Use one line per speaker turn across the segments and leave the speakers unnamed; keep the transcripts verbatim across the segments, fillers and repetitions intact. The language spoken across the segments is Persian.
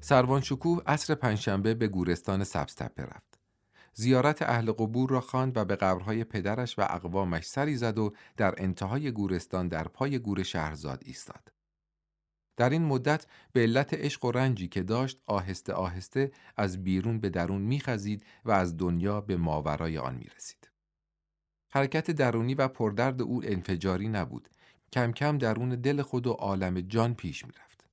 سروان شکوه عصر پنجشنبه به گورستان سبزتپه رفت. زیارت اهل قبور را خواند و به قبرهای پدرش و اقوامش سری زد و در انتهای گورستان در پای گور شهرزاد ایستاد. در این مدت به علت عشق و رنجی که داشت آهسته آهسته از بیرون به درون می‌خزید و از دنیا به ماورای آن می‌رسید. حرکت درونی و پردرد او انفجاری نبود. کم کم درون دل خود و عالم جان پیش می‌رفت.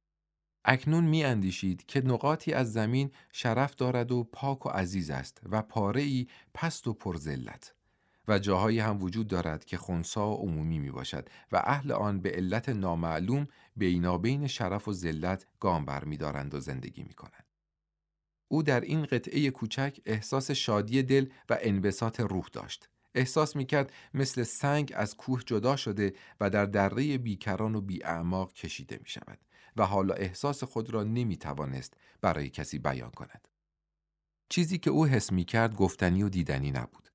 اکنون می‌اندیشید که نقاطی از زمین شرف دارد و پاک و عزیز است و پاره‌ای پست و پرذلت و جاهایی هم وجود دارد که خنثی و عمومی میباشد و اهل آن به علت نامعلوم بینابین شرف و ذلت گام برمی‌دارند و زندگی می‌کنند. او در این قطعه کوچک احساس شادی دل و انبساط روح داشت. احساس می‌کرد مثل سنگ از کوه جدا شده و در دره بیکران و بی‌اعماق کشیده می‌شود و حالا احساس خود را نمی‌توانست برای کسی بیان کند. چیزی که او حس می‌کرد گفتنی و دیدنی نبود.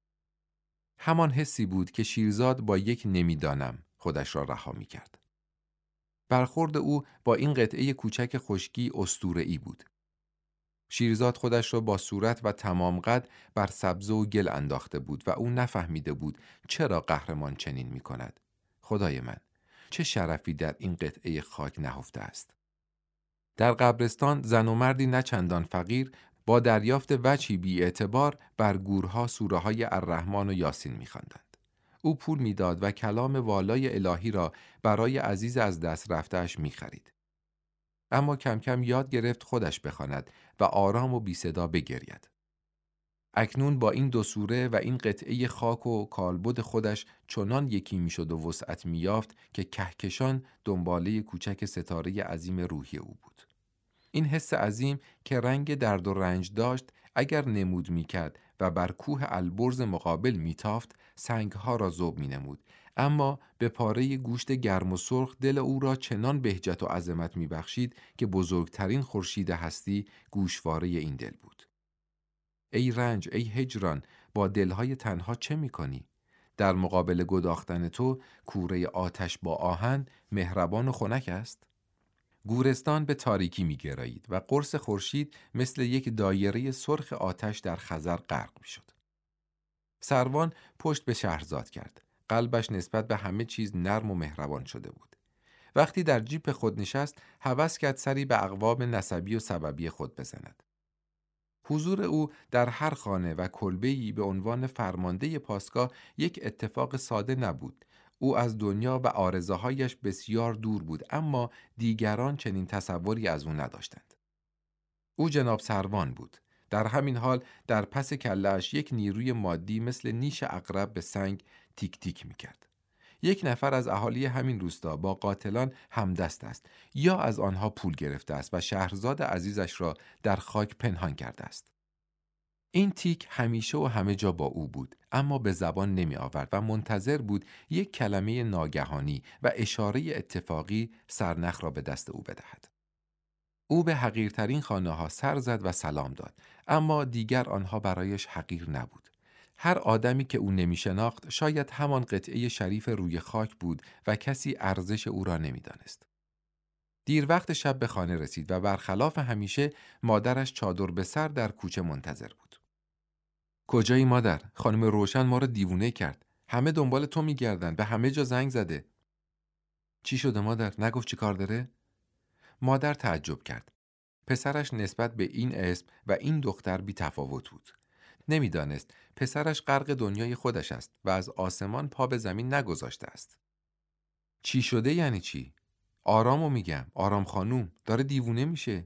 همان حسی بود که شیرزاد با یک نمیدانم خودش را رها می‌کرد. برخورد او با این قطعه کوچک خشکی اسطوره‌ای بود. شیرزاد خودش را با صورت و تمام قد بر سبزه و گل انداخته بود و او نفهمیده بود چرا قهرمان چنین می‌کند. خدای من، چه شرفی در این قطعه خاک نهفته است. در قبرستان زن و مردی نه چندان فقیر با دریافت وجهی بی اعتبار بر گورها سوره های الرحمن و یاسین می‌خواندند. او پول می‌داد و کلام والای الهی را برای عزیز از دست رفته‌اش می‌خرید. اما کم کم یاد گرفت خودش بخواند و آرام و بی صدا بگرید. اکنون با این دو سوره و این قطعه خاک و کالبد خودش چنان یکی میشد و وسعت می‌یافت که کهکشان دنباله کوچک ستاره عظیم روحی او بود. این حس عظیم که رنگ درد و رنج داشت اگر نمود می‌کرد و بر کوه البرز مقابل می‌تافت سنگ‌ها را ذوب می‌نمود، اما به پاره گوشت گرم و سرخ دل او را چنان بهجت و عظمت می‌بخشید که بزرگترین خورشید هستی گوشواره این دل بود. ای رنج، ای هجران، با دلهای تنها چه می‌کنی؟ در مقابل گداختن تو کوره آتش با آهن مهربان و خنک است. گورستان به تاریکی می گرایید و قرص خورشید مثل یک دایره سرخ آتش در خزر غرق می شد. سروان پشت به شهرزاد کرد. قلبش نسبت به همه چیز نرم و مهربان شده بود. وقتی در جیپ خود نشست، هوس کرد سری به اقوام نسبی و سببی خود بزند. حضور او در هر خانه و کلبه‌ای به عنوان فرمانده پاسگاه یک اتفاق ساده نبود. او از دنیا و آرزوهایش بسیار دور بود، اما دیگران چنین تصوری از او نداشتند. او جناب سروان بود. در همین حال در پس کله‌اش یک نیروی مادی مثل نیش عقرب به سنگ تیک تیک می‌کرد. یک نفر از اهالی همین روستا با قاتلان همدست است یا از آنها پول گرفته است و شهرزاد عزیزش را در خاک پنهان کرده است. این تیک همیشه و همه جا با او بود، اما به زبان نمی آورد و منتظر بود یک کلمه ناگهانی و اشاره اتفاقی سرنخ را به دست او بدهد. او به حقیرترین خانه ها سر زد و سلام داد، اما دیگر آنها برایش حقیر نبود. هر آدمی که او نمی شناخت شاید همان قطعه شریف روی خاک بود و کسی ارزش او را نمی دانست. دیر وقت شب به خانه رسید و برخلاف همیشه مادرش چادر به سر در کوچه منتظر بود. کجایی مادر؟ خانم روشن ما را دیوونه کرد. همه دنبال تو میگردن، به همه جا زنگ زده. چی شده مادر؟ نگفت چی کار داره؟ مادر تعجب کرد. پسرش نسبت به این اسم و این دختر بی تفاوت بود. نمیدانست پسرش غرق دنیای خودش است و از آسمان پا به زمین نگذاشته است. چی شده یعنی چی؟ آرامو میگم، آرام خانوم، داره دیوونه میشه.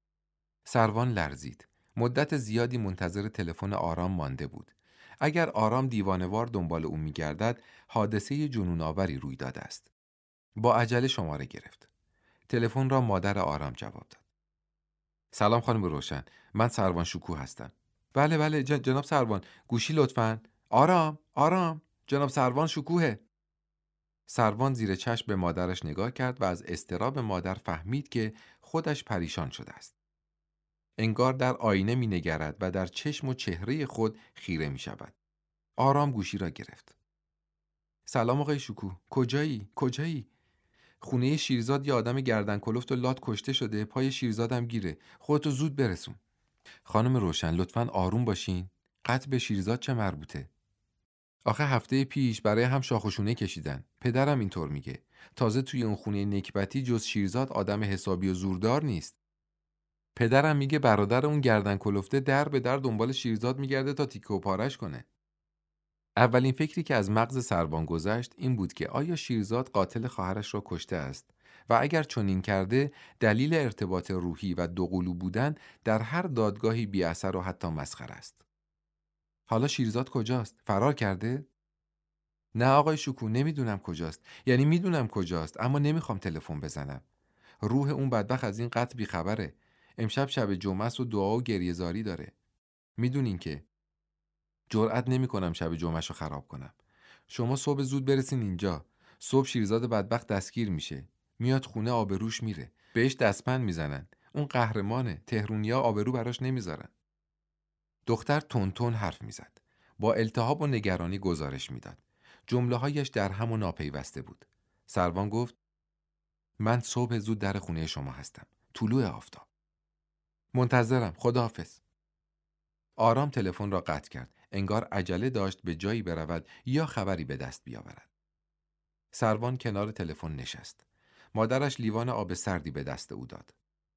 سروان لرزید. مدت زیادی منتظر تلفن آرام مانده بود. اگر آرام دیوانوار دنبال او میگردد، حادثه جنون‌آوری روی داده است. با عجله شماره گرفت. تلفن را مادر آرام جواب داد. سلام خانم روشن، من سروان شکوه هستم. بله بله جن... جناب سروان، گوشی لطفاً. آرام، آرام، جناب سروان شکوه. سروان زیر چشم به مادرش نگاه کرد و از اضطراب مادر فهمید که خودش پریشان شده است. انگار در آینه می نگرد و در چشم و چهره خود خیره می شود. آرام گوشی را گرفت. سلام آقای شکوه، کجایی؟ کجایی؟ خونه شیرزاد یه آدم گردن کلفت و لات کشته شده، پای شیرزادم گیره. خودتو زود برسون. خانم روشن لطفاً آروم باشین. قتل به شیرزاد چه مربوطه؟ آخه هفته پیش برای هم شاخ و شونه کشیدن. پدرم اینطور میگه. تازه توی اون خونه نکبتی جز شیرزاد آدم حسابی و زوردار نیست. پدرم میگه برادر اون گردن کلفته در به در دنبال شیرزاد میگرده تا تیکه و پارش کنه. اولین فکری که از مغز سروان گذشت این بود که آیا شیرزاد قاتل خواهرش را کشته است و اگر چنین کرده دلیل ارتباط روحی و دوقلو بودن در هر دادگاهی بی اثر و حتی مسخره است. حالا شیرزاد کجاست؟ فرار کرده؟ نه آقای شکوه، نمیدونم کجاست. یعنی میدونم کجاست اما نمیخوام تلفن بزنم. روح اون بدبخت از این قتل بیخبره. امشب شب جمعه است و دعا و گریه‌زاری داره. میدونین که جرئت نمی‌کنم شب جمعه‌شو خراب کنم. شما صبح زود برسین اینجا. صبح شیرزاد بدبخت دستگیر میشه. میاد خونه آبروش میره. بهش دستپن میزنن. اون قهرمانه. تهرونیا آبرو براش نمیذارن. دختر تون تون حرف میزد. با التهاب و نگرانی گزارش میداد. جمله‌هایش در هم و ناپیوسته بود. سروان گفت: من صبح زود در خونه شما هستم. طلوع آفتاب. منتظرم. خداحافظ. آرام تلفن را قطع کرد. انگار عجله داشت به جایی برود یا خبری به دست بیاورد. سروان کنار تلفن نشست. مادرش لیوان آب سردی به دست او داد.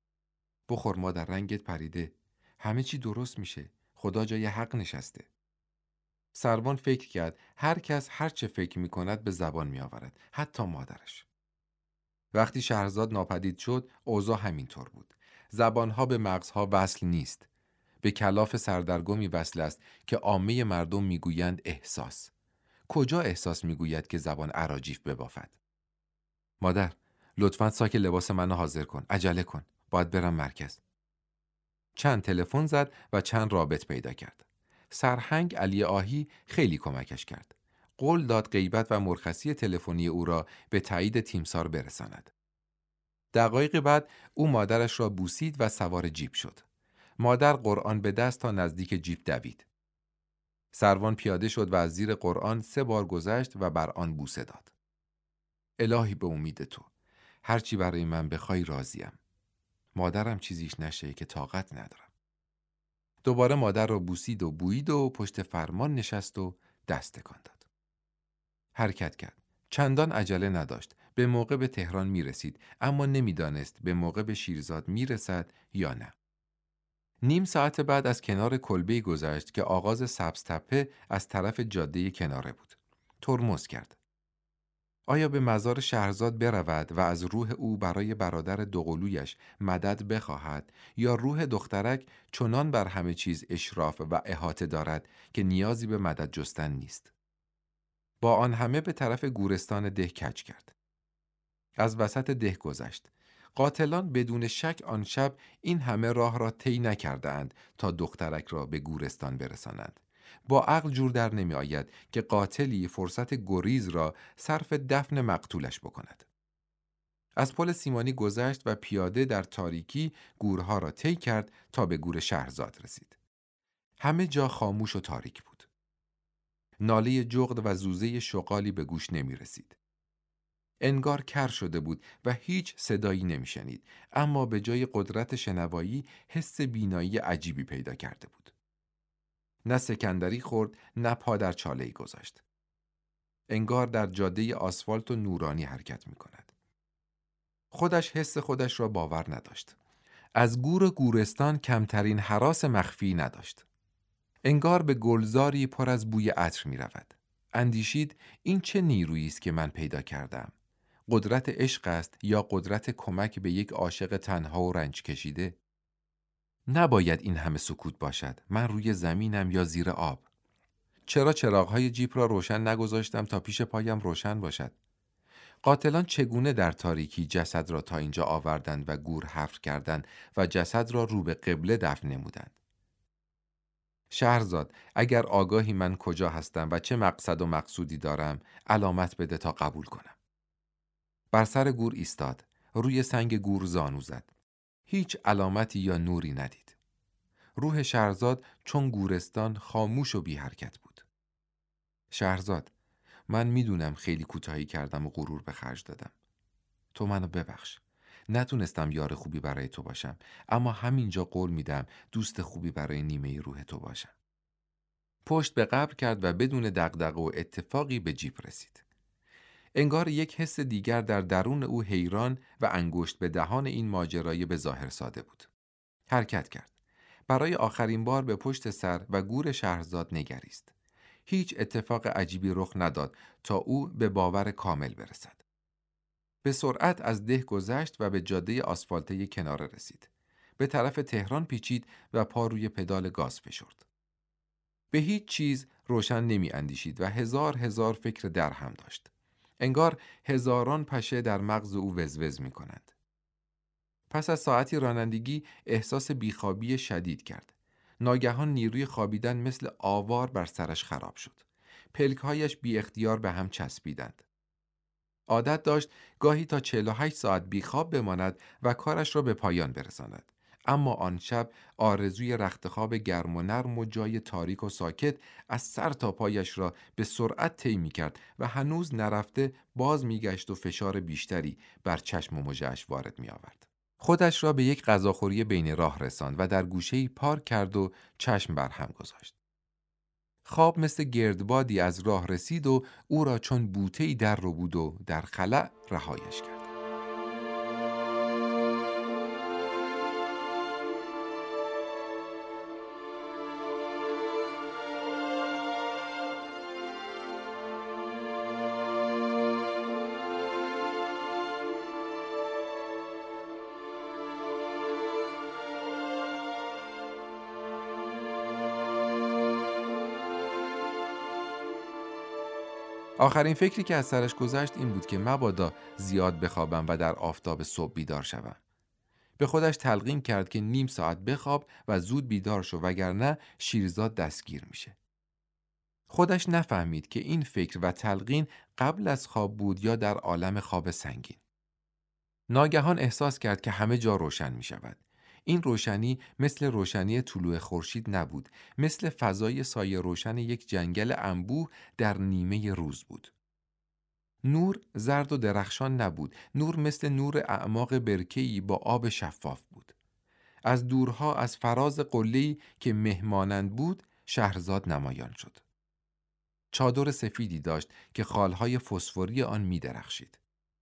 بخور مادر، رنگت پریده. همه چی درست میشه. خدا جای حق نشسته. سروان فکر کرد هر کس هر چه فکر میکند به زبان میآورد، حتی مادرش. وقتی شهرزاد ناپدید شد، اوضاع همینطور بود. زبانها به مغزها وصل نیست. به کلاف سردرگمی وصل است که عامه مردم میگویند احساس. کجا احساس میگوید که زبان اراجیف ببافد؟ مادر، لطفاً ساک لباس منو حاضر کن. عجله کن. باید برم مرکز. چند تلفن زد و چند رابط پیدا کرد. سرهنگ علی آهی خیلی کمکش کرد. قول داد غیبت و مرخصی تلفنی او را به تایید تیمسار برساند. دقایق بعد او مادرش را بوسید و سوار جیپ شد. مادر قرآن به دست تا نزدیک جیپ دوید. سروان پیاده شد و از زیر قرآن سه بار گذشت و بر آن بوسه داد. الهی به امید تو. هرچی برای من بخوای راضیم. مادرم چیزیش نشه که طاقت ندارم. دوباره مادر را بوسید و بویید و پشت فرمان نشست و دست تکان داد. حرکت کرد. چندان عجله نداشت. به موقع به تهران می رسید، اما نمیدانست به موقع به شیرزاد می رسد یا نه. نیم ساعت بعد از کنار کلبه‌ای گذشت که آغاز سبزتپه از طرف جاده کناره بود. ترمز کرد. آیا به مزار شهرزاد برود و از روح او برای برادر دوقلویش مدد بخواهد یا روح دخترک چنان بر همه چیز اشراف و احاطه دارد که نیازی به مدد جستن نیست؟ با آن همه به طرف گورستان ده کج کرد. از وسط ده گذشت. قاتلان بدون شک آن شب این همه راه را طی نکرده‌اند تا دخترک را به گورستان برسانند. با عقل جور در نمی آید که قاتلی فرصت گریز را صرف دفن مقتولش بکند. از پل سیمانی گذشت و پیاده در تاریکی گورها را طی کرد تا به گور شهرزاد رسید. همه جا خاموش و تاریک بود. ناله جغد و زوزه شغالی به گوش نمی رسید. انگار کر شده بود و هیچ صدایی نمی شنید، اما به جای قدرت شنوایی حس بینایی عجیبی پیدا کرده بود. نه سکندری خورد، نه پا در چاله‌ای گذاشت. انگار در جاده آسفالت و نورانی حرکت می کند. خودش حس خودش را باور نداشت. از گور گورستان کمترین هراس مخفی نداشت. انگار به گلزاری پر از بوی عطر می رود. اندیشید این چه نیرویی است که من پیدا کردم؟ قدرت عشق است یا قدرت کمک به یک عاشق تنها و رنج کشیده؟ نباید این همه سکوت باشد. من روی زمینم یا زیر آب. چرا چراغ‌های جیپ را روشن نگذاشتم تا پیش پایم روشن باشد؟ قاتلان چگونه در تاریکی جسد را تا اینجا آوردند و گور حفر کردند و جسد را رو به قبله دفن نمودند؟ شهرزاد، اگر آگاهی من کجا هستم و چه مقصد و مقصودی دارم، علامت بده تا قبول کنم. بر سر گور ایستاد. روی سنگ گور زانو زد. هیچ علامتی یا نوری ندید. روح شهرزاد چون گورستان خاموش و بی حرکت بود. شهرزاد، من میدونم خیلی کوتاهی کردم و غرور به خرج دادم. تو منو ببخش. نتونستم یار خوبی برای تو باشم، اما همینجا قول میدم دوست خوبی برای نیمه روح تو باشم. پشت به قبر کرد و بدون دغدغه و اتفاقی به جیپ رسید. انگار یک حس دیگر در درون او حیران و انگشت به دهان این ماجرای به ظاهر ساده بود. حرکت کرد. برای آخرین بار به پشت سر و گور شهرزاد نگریست. هیچ اتفاق عجیبی رخ نداد تا او به باور کامل برسد. به سرعت از ده گذشت و به جاده آسفالته کناره رسید. به طرف تهران پیچید و پا روی پدال گاز فشرد. به هیچ چیز روشن نمی اندیشید و هزار هزار فکر در هم داشت. انگار هزاران پشه در مغز او وزوز می کنند. پس از ساعتی رانندگی احساس بیخوابی شدید کرد. ناگهان نیروی خوابیدن مثل آوار بر سرش خراب شد. پلک‌هایش بی اختیار به هم چسبیدند. عادت داشت گاهی تا چهل و هشت ساعت بیخواب بماند و کارش را به پایان برساند. اما آن شب آرزوی رختخواب گرم و نرم و جای تاریک و ساکت از سر تا پایش را به سرعت طی می‌کرد و هنوز نرفته باز می‌گشت و فشار بیشتری بر چشم و مژه‌اش وارد می‌آورد. خودش را به یک غذاخوری بین راه رساند و در گوشه‌ای پارک کرد و چشم بر هم گذاشت. خواب مثل گردبادی از راه رسید و او را چون بوته‌ای در رو بود و در خلأ رهایش کرد. آخرین فکری که از سرش گذشت این بود که مبادا زیاد بخوابم و در آفتاب صبح بیدار شوم. به خودش تلقین کرد که نیم ساعت بخواب و زود بیدار شو وگرنه شیرزاد دستگیر میشه. خودش نفهمید که این فکر و تلقین قبل از خواب بود یا در عالم خواب سنگین. ناگهان احساس کرد که همه جا روشن می شود. این روشنی مثل روشنی طلوع خورشید نبود، مثل فضای سایه روشن یک جنگل انبوه در نیمه روز بود. نور زرد و درخشان نبود، نور مثل نور اعماق برکه‌ای با آب شفاف بود. از دورها از فراز قله‌ای که مهمانند بود، شهرزاد نمایان شد. چادر سفیدی داشت که خالهای فسفوری آن می درخشید.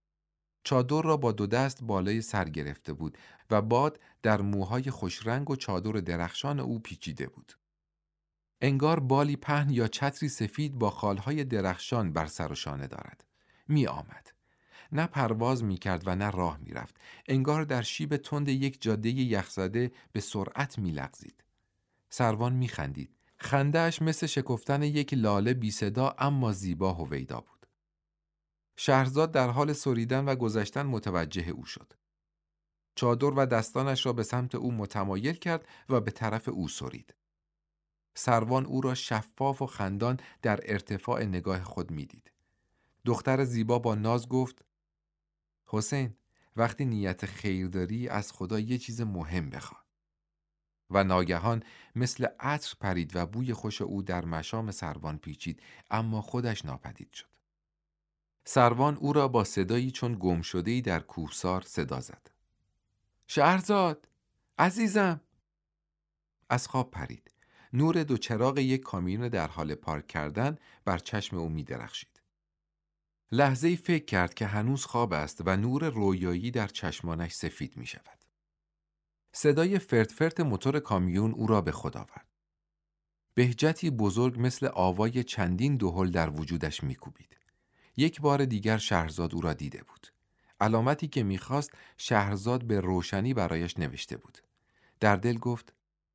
چادر را با دو دست بالای سر گرفته بود و باد در موهای خوشرنگ و چادر درخشان او پیچیده بود. انگار بالی پهن یا چتری سفید با خالهای درخشان بر سر و شانه دارد. می آمد. نه پرواز می کرد و نه راه می رفت. انگار در شیب تند یک جاده یخزده به سرعت می لغزید. سروان می خندید. خنده‌اش مثل شکفتن یک لاله بی صدا اما زیبا هویدا بود. شهرزاد در حال سریدن و گذشتن متوجه او شد. چادر و دستانش را به سمت او متمایل کرد و به طرف او سرید. سروان او را شفاف و خندان در ارتفاع نگاه خود می‌دید. دختر زیبا با ناز گفت: حسین، وقتی نیت خیر داری از خدا یه چیز مهم بخواه. و ناگهان مثل عطر پرید و بوی خوش او در مشام سروان پیچید، اما خودش ناپدید شد. سروان او را با صدایی چون گم شده‌ای در کوهسار صدا زد: شهرزاد، عزیزم. از خواب پرید. نور دو چراغ یک کامیون در حال پارک کردن بر چشم او می درخشید. لحظه‌ای فکر کرد که هنوز خواب است و نور رویایی در چشمانش سفید می شود. صدای فرت فرت موتور کامیون او را به خود آورد. بهجتی بزرگ مثل آوای چندین دهل در وجودش می کوبید. یک بار دیگر شهرزاد او را دیده بود. علامتی که می‌خواست شهرزاد به روشنی برایش نوشته بود. در دل گفت: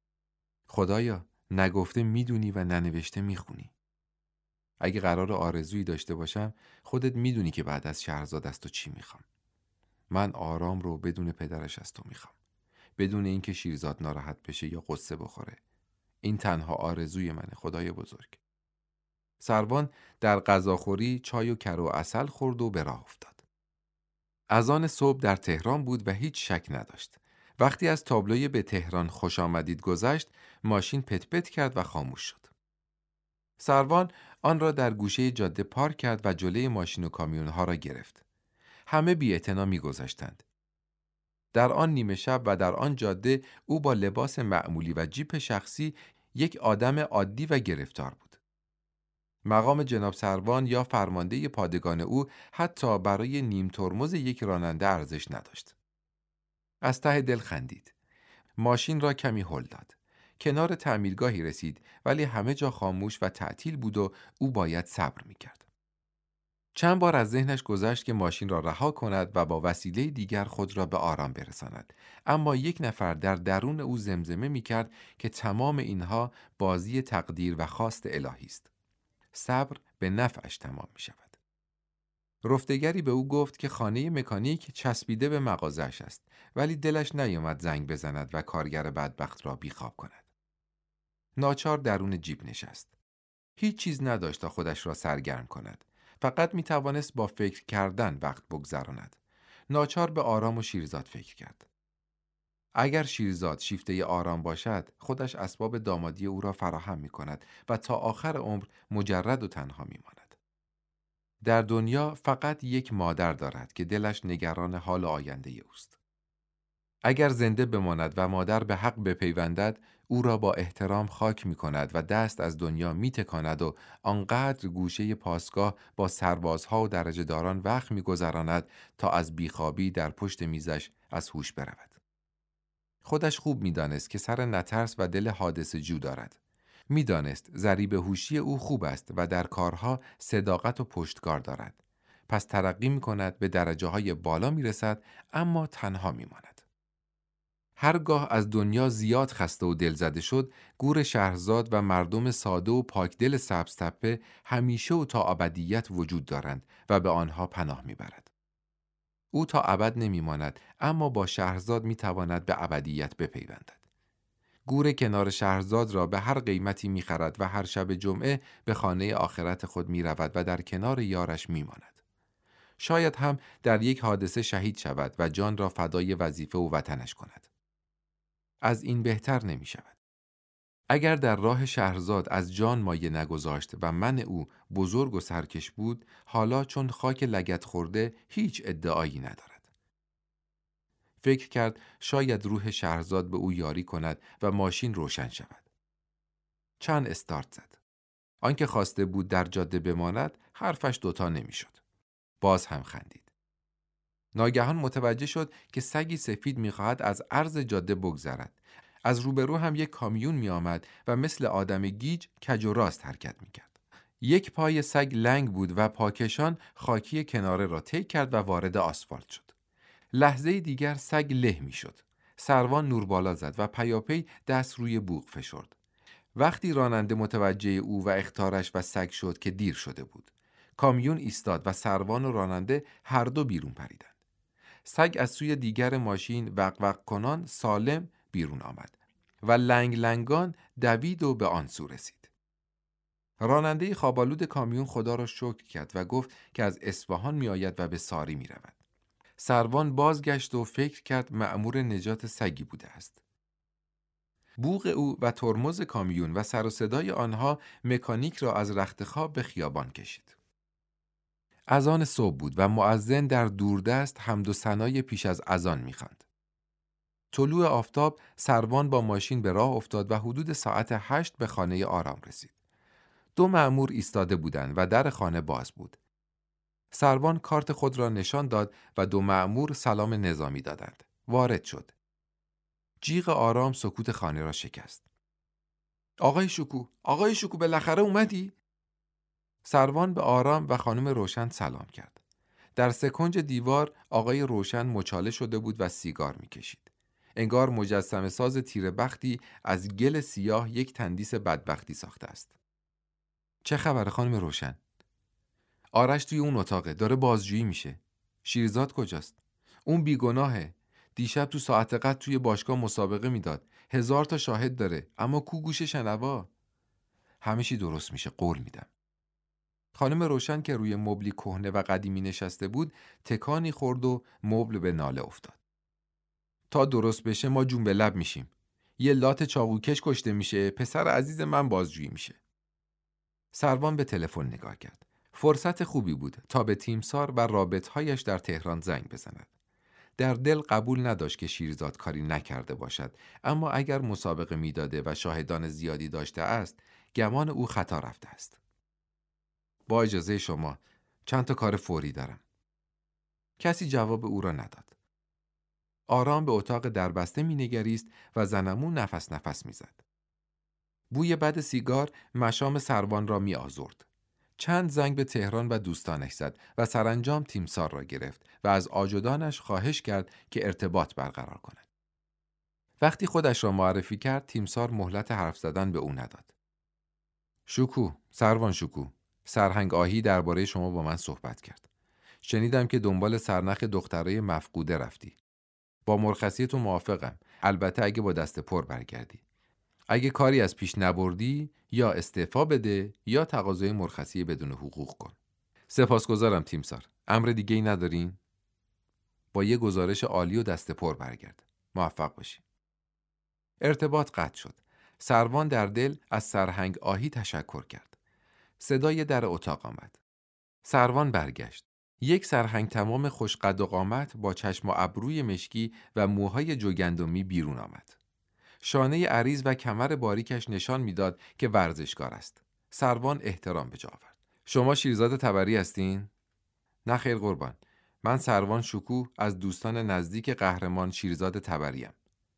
خدایا، نگفته میدونی و ننوشته میخونی. اگه قرار آرزویی داشته باشم، خودت میدونی که بعد از شهرزاد از تو چی میخوام. من آرام رو بدون پدرش از تو میخوام. بدون اینکه شیرزاد ناراحت بشه یا قصه بخوره. این تنها آرزوی منه، خدای بزرگ. سروان در غذاخوری چای و کره و عسل خورد و به راه افتاد. اذان صبح در تهران بود و هیچ شک نداشت. وقتی از تابلوی به تهران خوش آمدید گذشت، ماشین پت پت کرد و خاموش شد. سروان آن را در گوشه جاده پارک کرد و جلوی ماشین و کامیون‌ها را گرفت. همه بی‌اعتنا می‌گذاشتند. در آن نیمه شب و در آن جاده او با لباس معمولی و جیپ شخصی یک آدم عادی و گرفتار بود. مقام جناب سروان یا فرمانده پادگان او حتی برای نیم ترمز یک راننده ارزش نداشت. از ته دل خندید. ماشین را کمی هل داد. کنار تعمیرگاهی رسید ولی همه جا خاموش و تعطیل بود و او باید صبر می‌کرد. چند بار از ذهنش گذشت که ماشین را رها کند و با وسیله دیگر خود را به آرام برساند، اما یک نفر در درون او زمزمه می‌کرد که تمام اینها بازی تقدیر و خواست الهی است. صبر به نفعش تمام می‌شود. رفتگری به او گفت که خانه مکانیک چسبیده به مغازه‌اش است، ولی دلش نیامد زنگ بزند و کارگر بدبخت را بیخواب کند. ناچار درون جیب نشست. هیچ چیز نداشت تا خودش را سرگرم کند. فقط می توانست با فکر کردن وقت بگذراند. ناچار به آرام و شیرزاد فکر کرد. اگر شیرزاد شیفته آرام باشد، خودش اسباب دامادی او را فراهم می کند و تا آخر عمر مجرد و تنها می ماند. در دنیا فقط یک مادر دارد که دلش نگران حال آینده اوست. اگر زنده بماند و مادر به حق بپیوندد، او را با احترام خاک می کند و دست از دنیا می تکاند و آنقدر گوشه پاسگاه با سربازها و درجه‌داران وقت می گذراند تا از بیخوابی در پشت میزش از هوش برود. خودش خوب می دانست که سر نترس و دل حادثه جو دارد. می دانست ضریب هوشی او خوب است و در کارها صداقت و پشتکار دارد. پس ترقی می کند، به درجه های بالا می رسد، اما تنها می ماند. هرگاه از دنیا زیاد خسته و دلزده شد، گور شهرزاد و مردم ساده و پاکدل سبزتپه همیشه و تا ابدیت وجود دارند و به آنها پناه میبرد. او تا ابد نمیماند، اما با شهرزاد میتواند به ابدیت بپیوندد. گور کنار شهرزاد را به هر قیمتی میخرد و هر شب جمعه به خانه آخرت خود میرود و در کنار یارش میماند. شاید هم در یک حادثه شهید شود و جان را فدای وظیفه و وطنش کند. از این بهتر نمی شود. اگر در راه شهرزاد از جان مایه نگذاشت و من او بزرگ و سرکش بود، حالا چون خاک لگد خورده هیچ ادعایی ندارد. فکر کرد شاید روح شهرزاد به او یاری کند و ماشین روشن شود. چند استارت زد. آنکه خواسته بود در جاده بماند، حرفش دوتا نمی شد. باز هم خندید. ناگهان متوجه شد که سگی سفید می‌خواهد از عرض جاده بگذرد. از روبرو هم یک کامیون می‌آمد و مثل آدم گیج کج و راست حرکت می‌کرد. یک پای سگ لنگ بود و پاکشان خاکی کناره را طی کرد و وارد آسفالت شد. لحظه دیگر سگ له می‌شد. سروان نور بالا زد و پیاپی دست روی بوق فشرد. وقتی راننده متوجه او و اخطارش و سگ شد که دیر شده بود. کامیون ایستاد و سروان و راننده هر دو بیرون پریدند. سگ از سوی دیگر ماشین وق وق کنان سالم بیرون آمد و لنگ لنگان دوید و به آن سو رسید. راننده خوابالود کامیون خدا را شکر کرد و گفت که از اصفهان می آید و به ساری می رود. سروان بازگشت و فکر کرد مأمور نجات سگی بوده است. بوق او و ترمز کامیون و سر و صدای آنها مکانیک را از رخت خواب به خیابان کشید. اذان صبح بود و مؤذن در دوردست حمد و ثنای پیش از اذان می‌خواند. طلوع آفتاب سروان با ماشین به راه افتاد و حدود ساعت هشت به خانه آرام رسید. دو مأمور ایستاده بودند و در خانه باز بود. سروان کارت خود را نشان داد و دو مأمور سلام نظامی دادند. وارد شد. جیغ آرام سکوت خانه را شکست. آقای شکوه، آقای شکوه بالاخره اومدی؟ سروان به آرام و خانم روشن سلام کرد. در سکنج دیوار آقای روشن مچاله شده بود و سیگار میکشید. انگار مجسمه ساز تیره بختی از گل سیاه یک تندیس بدبختی ساخته است. چه خبر خانم روشن؟ آرش توی اون اتاقه، داره بازجویی میشه. شیرزاد کجاست؟ اون بیگناهه. دیشب تو ساعت قد توی باشگاه مسابقه میداد. هزار تا شاهد داره، اما کو گوش شنوا؟ همه چی درست میشه، قول میدم. خانم روشن که روی مبلی کهنه و قدیمی نشسته بود تکانی خورد و مبل به ناله افتاد. تا درست بشه ما جون به لب میشیم. یه لات چاقوکش کشته میشه، پسر عزیز من بازجویی میشه. سروان به تلفن نگاه کرد. فرصت خوبی بود تا به تیمسار و رابطهایش در تهران زنگ بزند. در دل قبول نداشت که شیرزاد کاری نکرده باشد، اما اگر مسابقه میداده و شاهدان زیادی داشته است، گمان او خطا رفته است. با اجازه شما چند تا کار فوری دارم. کسی جواب او را نداد. آرام به اتاق دربسته مینگریست و زنمون نفس نفس میزد. بوی بد سیگار مشام سروان را می آزرد. چند زنگ به تهران و دوستانش زد و سرانجام تیمسار را گرفت و از آجودانش خواهش کرد که ارتباط برقرار کند. وقتی خودش را معرفی کرد، تیمسار مهلت حرف زدن به او نداد. شکو، سروان شکو، سرهنگ آهی درباره شما با من صحبت کرد. شنیدم که دنبال سرنخ دخترای مفقوده رفتی. با مرخصی تو موافقم، البته اگه با دست پر برگردی. اگه کاری از پیش نبردی یا استعفا بده یا تقاضای مرخصی بدون حقوق کن. سپاسگزارم تیمسار. امر دیگه ای ندارین؟ با یه گزارش عالی و دست پر برگرد. موفق باشی. ارتباط قطع شد. سروان در دل از سرهنگ آهی تشکر کرد. صدای در اتاق آمد. سروان برگشت. یک سرهنگ تمام خوش قد و قامت با چشم و ابروی مشکی و موهای جوگندمی بیرون آمد. شانه عریض و کمر باریکش نشان میداد که ورزشکار است. سروان احترام به جا آورد. شما شیرزاد تبری هستین؟ نه خیر قربان. من سروان شکوه از دوستان نزدیک قهرمان شیرزاد تبریم.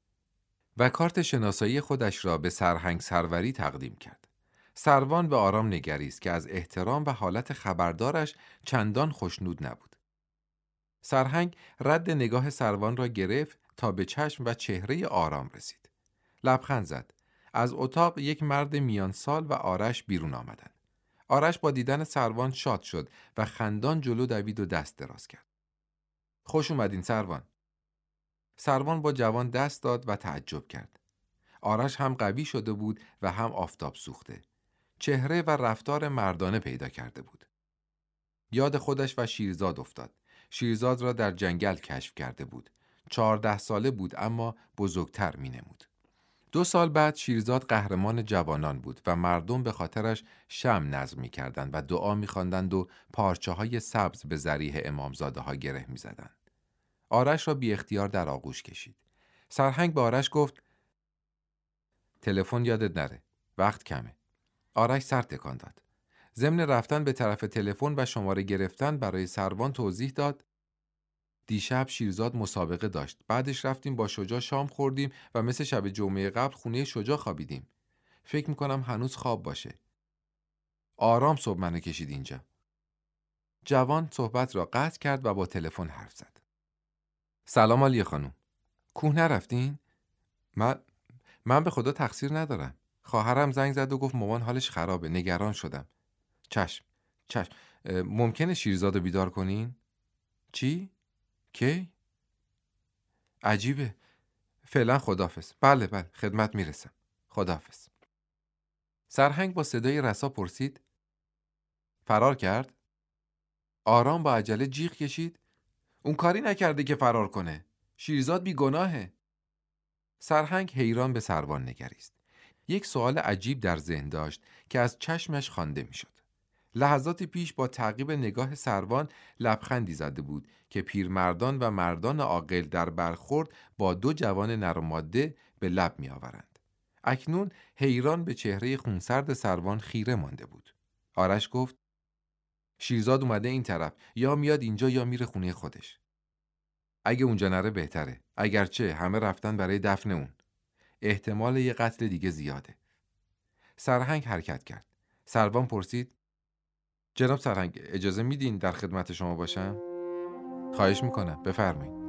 و کارت شناسایی خودش را به سرهنگ سروری تقدیم کرد. سروان به آرام نگریست که از احترام و حالت خبردارش چندان خوشنود نبود. سرهنگ رد نگاه سروان را گرفت تا به چشم و چهره آرام رسید. لبخند زد. از اتاق یک مرد میان سال و آرش بیرون آمدند. آرش با دیدن سروان شاد شد و خندان جلو دوید و دست دراز کرد. خوش اومدین سروان. سروان با جوان دست داد و تعجب کرد. آرش هم قوی شده بود و هم آفتاب سوخته. چهره و رفتار مردانه پیدا کرده بود. یاد خودش و شیرزاد افتاد. شیرزاد را در جنگل کشف کرده بود. چهارده ساله بود اما بزرگتر می نمود. دو سال بعد شیرزاد قهرمان جوانان بود و مردم به خاطرش شمع نظم می کردند و دعا می خواندند و پارچه های سبز به ذریح امامزاده ها گره می زدند. آرش را بی اختیار در آغوش کشید. سرهنگ به آرش گفت تلفن یادت نره. وقت کمه. آرش سر تکان داد. ضمن رفتن به طرف تلفن و شماره گرفتن برای سروان توضیح داد دیشب شیرزاد مسابقه داشت. بعدش رفتیم با شجاع شام خوردیم و مثل شب جمعه قبل خونه شجاع خوابیدیم. فکر میکنم هنوز خواب باشه. آرام صبح منو کشید اینجا. جوان صحبت را قطع کرد و با تلفن حرف زد. سلام عالیه خانم. کوه نرفتین؟ من من به خدا تقصیر ندارم. خواهرم زنگ زد و گفت مامان حالش خرابه. نگران شدم. چشم. چشم. ممکنه شیرزادو بیدار کنین؟ چی؟ کی؟ عجیبه. فعلا خداحافظ. بله بله خدمت میرسم. خداحافظ. سرهنگ با صدای رسا پرسید فرار کرد؟ آرام با عجله جیغ کشید اون کاری نکرده که فرار کنه. شیرزاد بی گناهه. سرهنگ حیران به سروان نگریست. یک سوال عجیب در ذهن داشت که از چشمش خوانده میشد. لحظاتی پیش با تعقیب نگاه سروان لبخندی زده بود که پیرمردان و مردان عاقل در برخورد با دو جوان نر و ماده به لب می آورند. اکنون حیران به چهره خونسرد سروان خیره مانده بود. آرش گفت شیرزاد اومده این طرف، یا میاد اینجا یا میره خونه خودش. اگه اونجا نره بهتره، اگرچه همه رفتن برای دفن اون. احتمال یه قتل دیگه زیاده. سرهنگ حرکت کرد. سروان پرسید جناب سرهنگ اجازه میدین در خدمت شما باشم؟ خواهش میکنم بفرمایید.